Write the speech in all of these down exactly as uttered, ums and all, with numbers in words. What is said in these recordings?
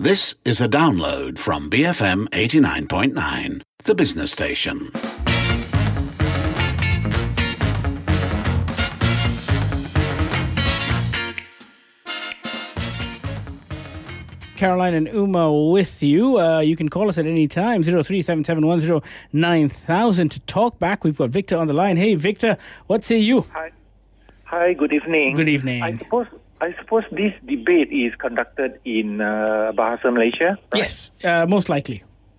This is a download from B F M eighty-nine point nine, the business station. Caroline and Uma with you. Uh, you can call us at any time, zero three seven seven one zero nine thousand to talk back. We've got Victor on the line. Hey, Victor, what say you? Hi. Hi, good evening. Good evening. I suppose I suppose this debate is conducted in uh, Bahasa Malaysia, right? Yes, uh, most likely.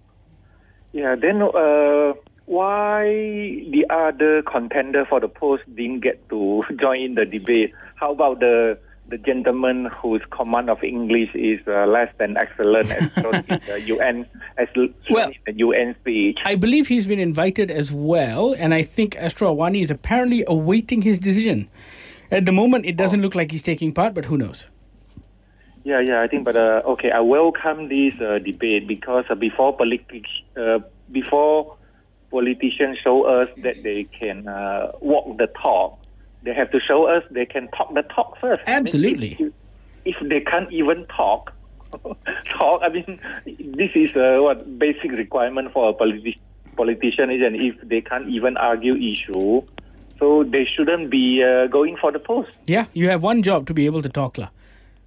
Yeah, then uh, why the other contender for the post didn't get to join in the debate? How about the the gentleman whose command of English is uh, less than excellent as shown in the U N as shown Well, in the U N speech? I believe he's been invited as well, and I think Astro Awani is apparently awaiting his decision. At the moment, it doesn't look like he's taking part, but who knows? Yeah, yeah, I think, but uh, okay, I welcome this uh, debate because uh, before politics, uh, before politicians show us that they can uh, walk the talk, they have to show us they can talk the talk first. Absolutely. If, if they can't even talk, talk. I mean, this is uh, what basic requirement for a politi- politician is, and if they can't even argue issue, so they shouldn't be uh, going for the post. Yeah, you have one job to be able to talk, lah.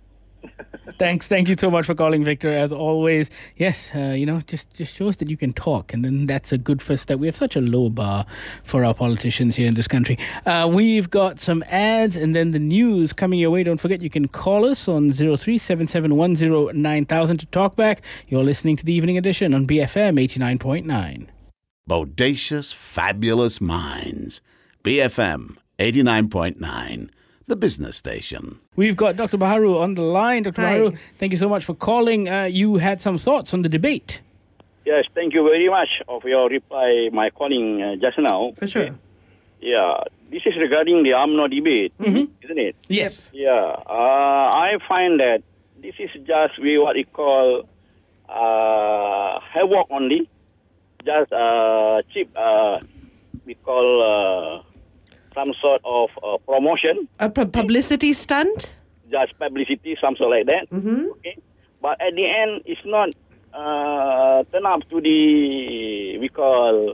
Thanks. Thank you so much for calling, Victor, as always. Yes, uh, you know, just, just shows that you can talk, and then that's a good first step. We have such a low bar for our politicians here in this country. Uh, we've got some ads and then the news coming your way. Don't forget, you can call us on zero three seven seven one zero nine thousand to talk back. You're listening to the Evening Edition on B F M eighty-nine point nine. Bodacious, fabulous minds. B F M eighty-nine point nine, the business station. We've got Doctor Baharu on the line. Doctor Hi. Baharu, thank you so much for calling. Uh, you had some thoughts on the debate. Yes, thank you very much of your reply, my calling uh, just now. For sure. Yeah, this is regarding the U M N O debate, Mm-hmm. isn't it? Yes. Yeah, uh, I find that this is just we what we call uh, havoc only, just uh, cheap, uh, we call uh, some sort of uh, promotion, A pu- publicity stunt? just publicity, something like that. Mm-hmm. Okay, but at the end, it's not uh, turn up to the we call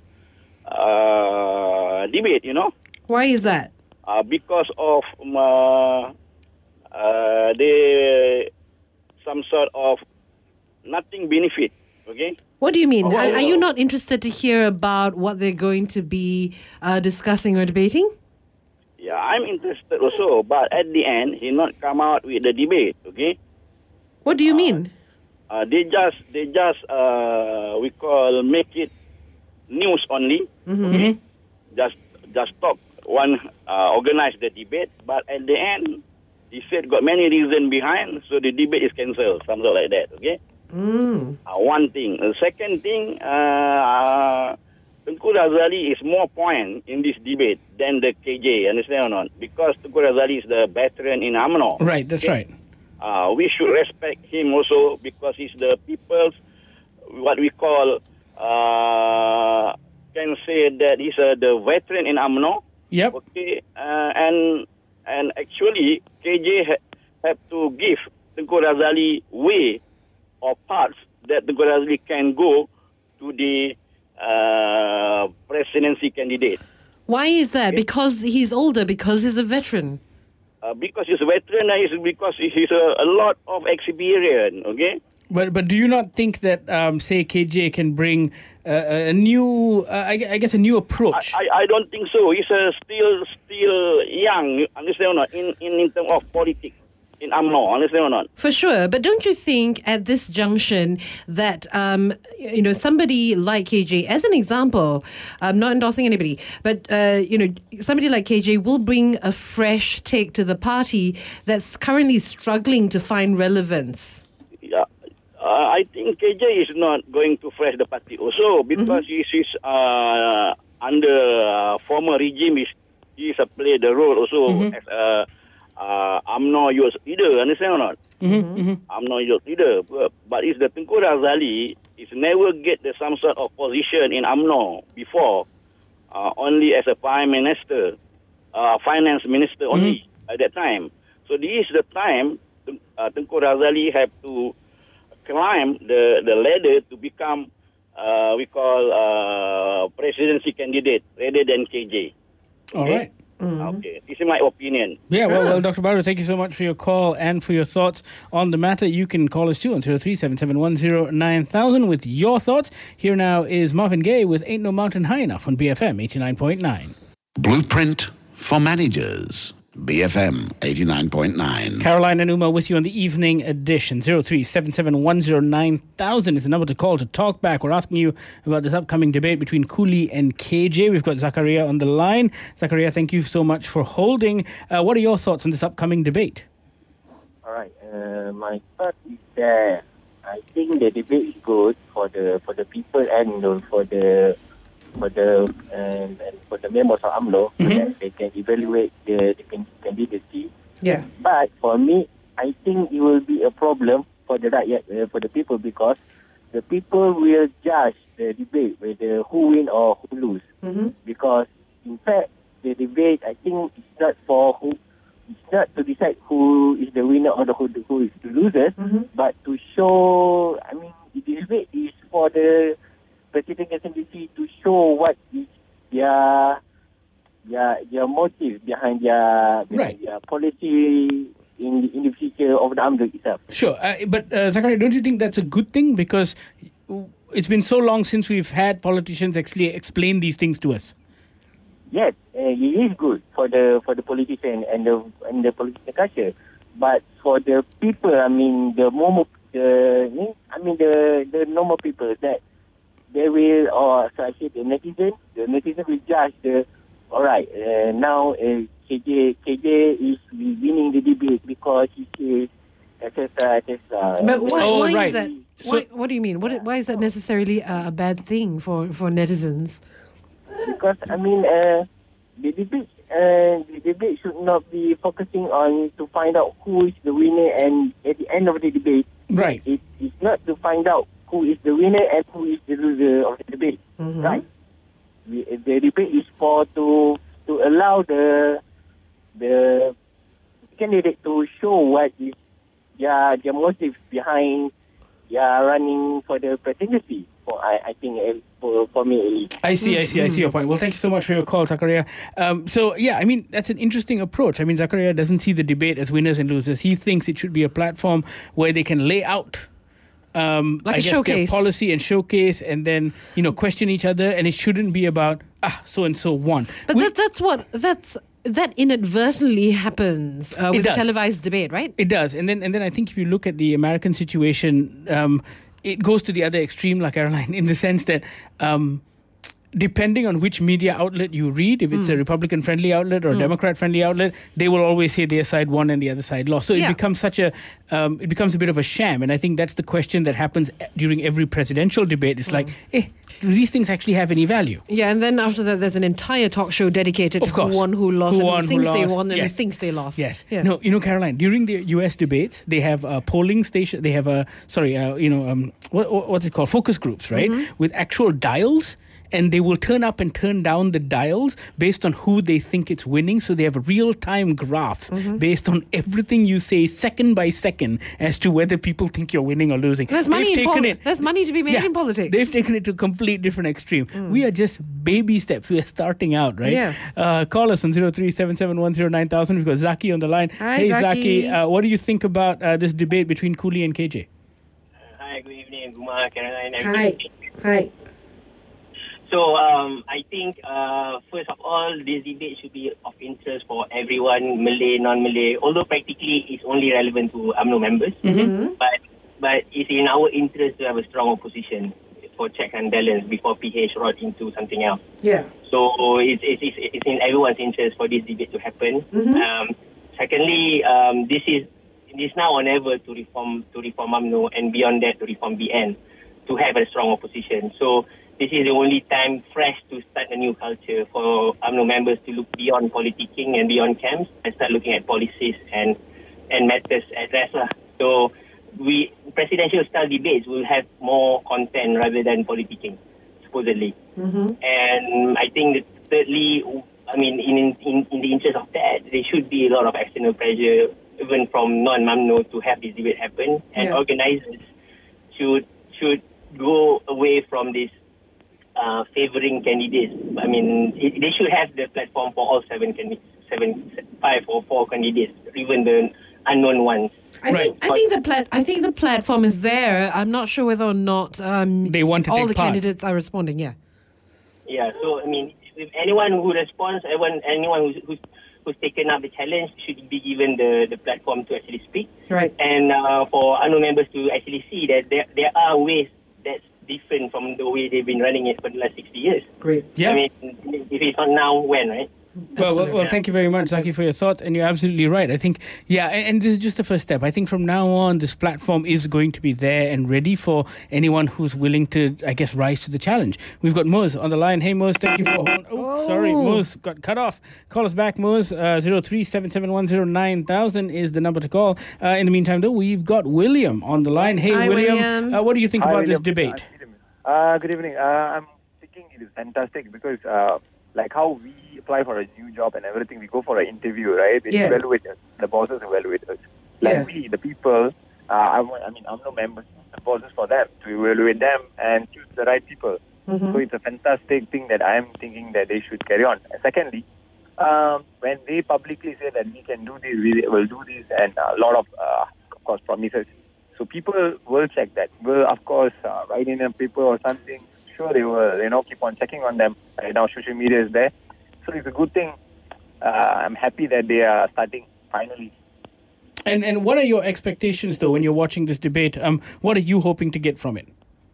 uh, debate. You know, Why is that? uh, because of um, uh, uh, the some sort of nothing benefit. Okay. What do you mean? Oh, are, are oh, you oh. not interested to hear about what they're going to be uh, discussing or debating? Yeah, I'm interested also, but at the end, he not come out with the debate. Okay. What do you mean? Uh, they just they just uh, we call make it news only. Okay? Just just talk one uh, organize the debate, but at the end he said got many reasons behind, so the debate is cancelled, something like that. Okay. Mm. Uh, one thing. The second thing, uh, Tengku Razali is more point in this debate than the K J. Understand or not? Because Tengku Razali is the veteran in U M N O. Right, that's right. Uh, we should respect him also because he's the people's, what we call, uh, can say that he's uh, the veteran in U M N O. Yep. Okay, uh, and and actually K J ha- have to give Tengku Razali way or parts that Tengku Razali can go to the uh, presidency candidate. Why is that? Because he's older, because he's a veteran. Uh, because he's a veteran, and it's because he's a, a lot of experience, okay? But but do you not think that, um, say, K J can bring uh, a new, uh, I, gu- I guess, a new approach? I, I, I don't think so. He's uh, still still young, you understand or not, in, in, in terms of politics. In U M N O, understand or not? For sure. But don't you think at this junction that, um, you know, somebody like K J, as an example, I'm not endorsing anybody, but, uh, you know, somebody like K J will bring a fresh take to the party that's currently struggling to find relevance? Yeah. Uh, I think K J is not going to fresh the party also because mm-hmm. he's uh, under uh, former regime. He's, he's uh, played the role also mm-hmm. as a uh, U M N O youth leader, understand or not? Mm-hmm, mm-hmm. U M N O youth leader. But it's the Tengku Razali is never get the some sort of position in U M N O before, uh, only as a prime minister, uh, finance minister only mm-hmm. at that time. So this is the time uh, Tengku Razali have to climb the, the ladder to become, uh, we call, uh, presidency candidate rather than K J. All Okay? right. Okay, this is my opinion. Yeah, well, well, Doctor Baru, thank you so much for your call and for your thoughts on the matter. You can call us too on zero three seven seven one zero nine thousand with your thoughts. Here now is Marvin Gaye with Ain't No Mountain High Enough on B F M eighty-nine point nine. Blueprint for Managers. B F M eighty-nine point nine. Caroline and Uma with you on the evening edition. zero three seven seven one zero nine thousand is the number to call to talk back. We're asking you about this upcoming debate between Cooley and K J. We've got Zakaria on the line. Zakaria, thank you so much for holding. Uh, what are your thoughts on this upcoming debate? All right. Uh, my thought is that I think the debate is good for the for the people and uh, for the for the and, and for the members of AMLO, Mm-hmm. so that they can evaluate the, the can- candidacy. Yeah. But for me, I think it will be a problem for the rakyat, uh, for the people, because the people will judge the debate whether who win or who lose. Mm-hmm. Because in fact, the debate, I think, it's not for who. It's not to decide who is the winner or the, who, who is the loser, Mm-hmm. but to show. I mean, the debate is for the presidential candidacy to show what is their their their motive behind their, behind Right. their policy in the, in the future of the AMLO itself. Sure, uh, but uh, Zakaria, don't you think that's a good thing? Because it's been so long since we've had politicians actually explain these things to us. Yes, uh, it is good for the for the politician and the and the political culture, but for the people, I mean the normal, the I mean the the normal people, that they will, or so I say the netizen, the netizen will judge the. All right, uh, now uh, K J K J is winning the debate because he says et cetera et cetera. But why, Oh, why right. is that? So- Why, what do you mean? What, why is that necessarily a, a bad thing for, for netizens? Because I mean, uh, the debate, uh, the debate should not be focusing on to find out who is the winner, and at the end of the debate, Right. it, it's not to find out who is the winner and who is the loser of the debate, right? The, the debate is for to to allow the the candidate to show what is their their motive behind their running for the presidency. For I, I think uh, for for me at least. I see, I see, I see your point. Well, thank you so much for your call, Zakaria. Um, so, yeah, I mean, that's an interesting approach. I mean, Zakaria doesn't see the debate as winners and losers. He thinks it should be a platform where they can lay out um, Like I a guess, showcase. their policy and showcase and then, you know, question each other. And it shouldn't be about, ah, so-and-so won. But We- that, that's what that's that inadvertently happens uh, It with the does. televised debate, right? It does, and then and then I think if you look at the American situation, um, it goes to the other extreme, like Caroline, in the sense that. Um, Depending on which media outlet you read, if it's a Republican-friendly outlet or a Democrat-friendly outlet, they will always say their side won and the other side lost. So Yeah. it becomes such a, um, it becomes a bit of a sham. And I think that's the question that happens during every presidential debate. It's like, eh, do these things actually have any value? Yeah, and then after that, there's an entire talk show dedicated Of to course. who won, who lost, Who and won, who who thinks they lost. won and Yes. who thinks they lost. Yes. Yeah. No, you know, Caroline, during the U S debates, they have a polling station, they have a, sorry, uh, you know, um, what, what- what's it called? Focus groups, right? With actual dials. And they will turn up and turn down the dials based on who they think it's winning. So they have real-time graphs based on everything you say, second by second, as to whether people think you're winning or losing. There's money They've in taken pol- it. There's money to be made Yeah, in politics. They've taken it to a complete different extreme. We are just baby steps. We are starting out, right? Yeah. Uh, call us on zero three seven seven one zero nine thousand. We've got Zaki on the line. Hi, hey, Zaki. uh, what do you think about uh, this debate between Cooley and K J? Hi, good evening, Guma, Caroline. and Hi. everybody. Hi. So, um, I think, uh, first of all, this debate should be of interest for everyone, Malay, non-Malay, although practically it's only relevant to U M N O members. But but it's in our interest to have a strong opposition for check and balance before P H rot into something else. Yeah. So it's, it's, it's, it's in everyone's interest for this debate to happen. Um, secondly, um, this is this now or never to reform to reform U M N O, and beyond that to reform B N, to have a strong opposition. So this is the only time fresh to start a new culture for U M N O members to look beyond politicking and beyond camps and start looking at policies and and matters addressed lah. So we presidential style debates will have more content rather than politicking, supposedly. And I think that thirdly, I mean, in, in in the interest of that, there should be a lot of external pressure, even from non-U M N O, to have this debate happen. And Yeah. organizers should should go away from this uh, favoring candidates. I mean, it, they should have the platform for all seven candidates, seven, five or four candidates, even the unknown ones. I think I think the plat- I think the platform is there. I'm not sure whether or not um, They want to all take the part. candidates are responding. Yeah. Yeah, so I mean, if anyone who responds, anyone, anyone who's, who's who's taken up the challenge should be given the, the platform to actually speak. Right. And uh, for unknown members to actually see that there there are ways that's different from the way they've been running it for the last sixty years. Great. Yeah. I mean, if it's not now, when, right? Well, well, well, thank you very much, Zaki, for your thoughts. And you're absolutely right. I think, yeah, and, and this is just the first step. I think from now on, this platform is going to be there and ready for anyone who's willing to, I guess, rise to the challenge. We've got Moz on the line. Hey, Moz, thank you for... Oh, oh. Sorry, Moz got cut off. Call us back, Moz. Uh, zero three seven seven one zero nine thousand is the number to call. Uh, in the meantime, though, we've got William on the line. Hey, Hi, William. William. Uh, what do you think Hi, about this William. debate? Uh, good evening. Uh, I'm thinking it is fantastic because, uh, like how we apply for a new job and everything, we go for an interview, right? They Yeah. evaluate us. The bosses evaluate us. Like Yeah. we, the people, uh, I, want- I mean, I'm no member, the bosses for them to evaluate them and choose the right people. Mm-hmm. So it's a fantastic thing that I'm thinking that they should carry on. And secondly, um, when they publicly say that we can do this, we will do this, and a lot of, uh, of course, promises. So people will check that. Will, of course, uh, write in a paper or something. Sure, they will, you know, keep on checking on them. Right now, social media is there. So it's a good thing. Uh, I'm happy that they are starting finally. And and what are your expectations, though, when you're watching this debate? Um, what are you hoping to get from it?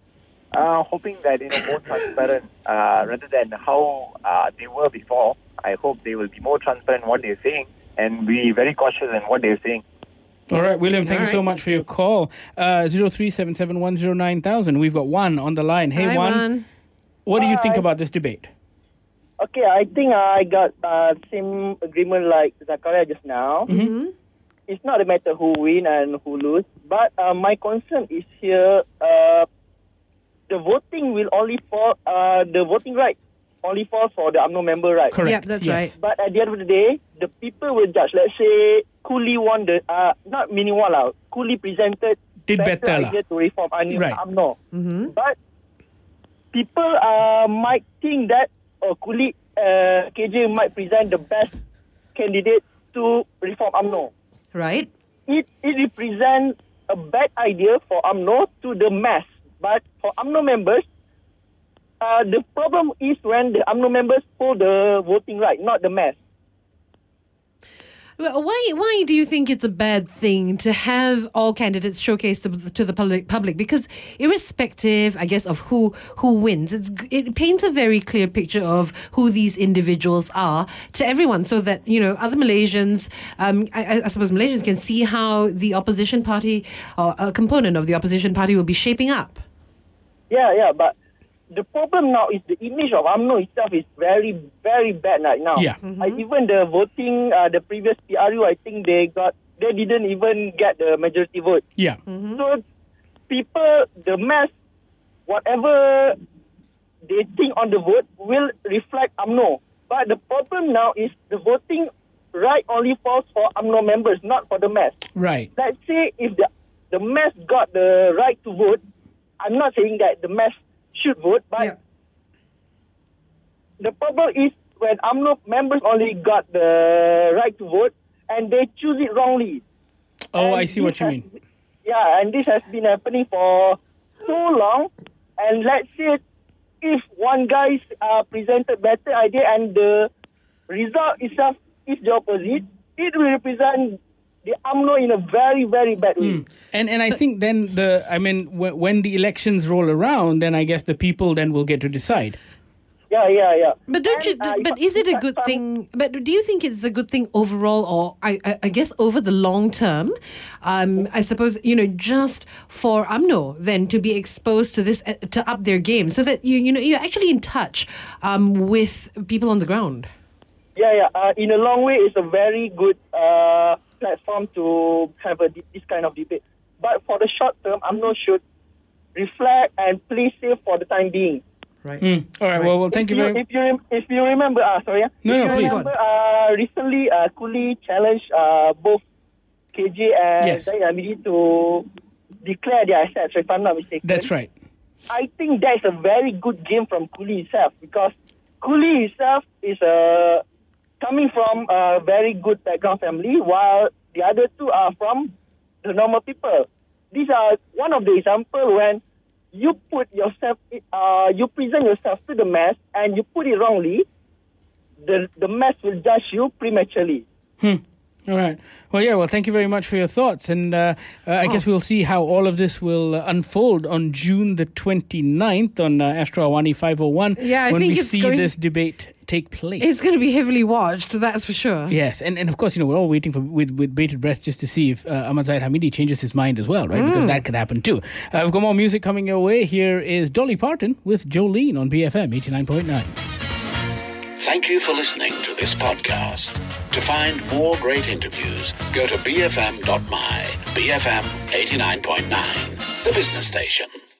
Uh, hoping that, you know, more transparent uh, rather than how uh, they were before. I hope they will be more transparent in what they're saying and be very cautious in what they're saying. All right, William, thank All you so right. much for your call. Uh, zero three seven seven one zero nine thousand. We've got one on the line. Hey, Hi, one. Juan. What do you think Hi. about this debate? Okay, I think I got uh, same agreement like Zakaria just now. Mm-hmm. It's not a matter who win and who lose, but uh, my concern is here. Uh, the voting will only fall. Uh, the voting right only falls for the U M N O member, right? Correct. Yep, that's yes. right. But at the end of the day, the people will judge. Let's say Kuli won the uh, not meaning one lah. Kuli presented Did better lah. idea to reform U Right. M N O. Mm-hmm. But people uh, might think that oh, Kuli uh, K J might present the best candidate to reform U M N O. Right. It it represents a bad idea for U M N O to the mass. But for U M N O members, uh, the problem is when the U M N O members hold the voting right, not the mass. Well, why why do you think it's a bad thing to have all candidates showcased to, the- to the public? Public, because irrespective, I guess, of who who wins, it's, g- it paints a very clear picture of who these individuals are to everyone, so that you know other Malaysians, um, I, I suppose Malaysians can see how the opposition party or a component of the opposition party will be shaping up. Yeah, yeah, but the problem now is the image of U M N O itself is very, very bad right now. Yeah. Uh, even the voting, uh, the previous P R U, I think they got, they didn't even get the majority vote. Yeah. So people, the mass, whatever they think on the vote will reflect U M N O. But the problem now is the voting right only falls for U M N O members, not for the mass. Right. Let's say if the the mass got the right to vote, I'm not saying that the mass should vote, but Yeah. the problem is when U M N O members only got the right to vote and they choose it wrongly. Oh, And I see what this you has- mean. Yeah, and this has been happening for so long. And let's say if one guy uh, presented better idea and the result itself is the opposite, it will represent the U M N O in a very, very bad way. And and I think then the I mean w- when the elections roll around, then I guess the people then will get to decide. Yeah, yeah, yeah. But don't you? And, uh, But you- is it a you good got some- thing? But do you think it's a good thing overall, or I, I, I guess over the long term? Um, I suppose you know just for U M N O then to be exposed to this uh, to up their game, so that you you know you're actually in touch um, with people on the ground. Yeah, yeah. Uh, in a long way, it's a very good uh, platform to have a, de- this kind of debate. But for the short term, U M N O should reflect and play safe for the time being. Right. Mm. All right. Well, well, thank if you very. If you rem- if you remember, uh, sorry, uh, No, if no, you please. remember, uh, recently, uh, Kuli challenged uh, both K J and Yes. Zaid Hamidi to declare their assets, if I'm not mistaken. That's right. I think that's a very good game from Coolie itself, because Coolie itself is uh, coming from a very good background family, while the other two are from the normal people. These are one of the examples when you put yourself, uh, you present yourself to the mass and you put it wrongly, the, the mass will judge you prematurely. Hmm. All right. Well, yeah, well, thank you very much for your thoughts. And uh, uh, I oh. guess we'll see how all of this will uh, unfold on June the twenty-ninth on uh, Astro Awani five oh one yeah, I when think we it's see going, this debate take place. It's going to be heavily watched, that's for sure. Yes, and, and of course, you know, we're all waiting for with, with bated breath just to see if uh, Ahmad Zahid Hamidi changes his mind as well, right? Mm. Because that could happen too. Uh, we've got more music coming your way. Here is Dolly Parton with Jolene on B F M eighty-nine point nine. Thank you for listening to this podcast. To find more great interviews, go to b f m dot my. B F M eighty-nine point nine, the business station.